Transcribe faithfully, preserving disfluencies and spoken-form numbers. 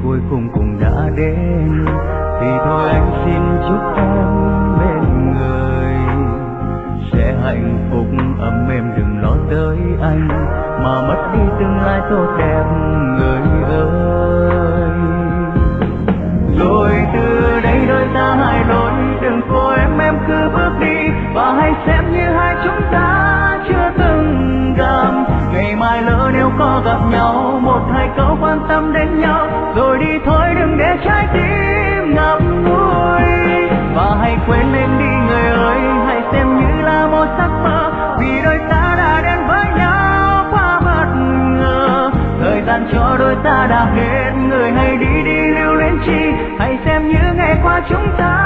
cuối cùng cũng đã đến, thì thôi anh xin chúc em bên người sẽ hạnh phúc ấm êm, đừng lo tới anh mà mất đi tương lai tốt đẹp người ơi. Rồi từ đây đôi ta hai lối, đừng cố em em cứ bước đi, và hãy xem như hai chúng ta chưa từng gặp. Ngày mai lỡ nếu có gặp nhau, một hai câu quan tâm đến nhau, rồi đi thôi đừng để trái tim ngậm ngùi. Và hãy quên em đi người ơi, hãy xem như là một giấc mơ, vì đôi ta đã đến với nhau quá bất ngờ. Thời gian cho đôi ta đã hết, người hãy đi đi lưu luyến chi, hãy xem như ngày qua chúng ta